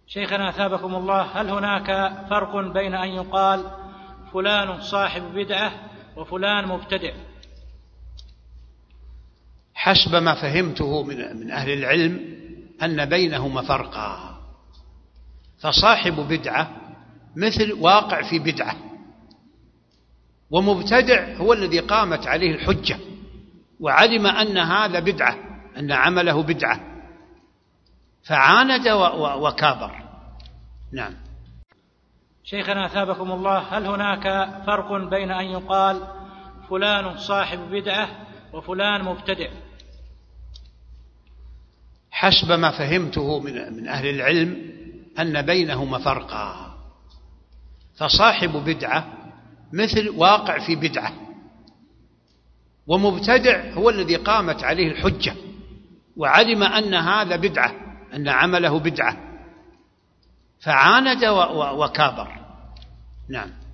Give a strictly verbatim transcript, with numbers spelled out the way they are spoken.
شيخنا أثابكم الله، هل هناك فرق بين أن يقال فلان صاحب بدعة وفلان مبتدع؟ حسب ما فهمته من أهل العلم أن بينهما فرقا، فصاحب بدعة مثل واقع في بدعة، ومبتدع هو الذي قامت عليه الحجة وعلم أن هذا بدعة، أن عمله بدعة، فعاند وكابر. نعم. شيخنا أثابكم الله، هل هناك فرق بين أن يقال فلان صاحب بدعة وفلان مبتدع؟ حسب ما فهمته من أهل العلم أن بينهما فرقا، فصاحب بدعة مثل واقع في بدعة، ومبتدع هو الذي قامت عليه الحجة وعلم أن هذا بدعة، أن عمله بدعة، فعاند وكابر. نعم.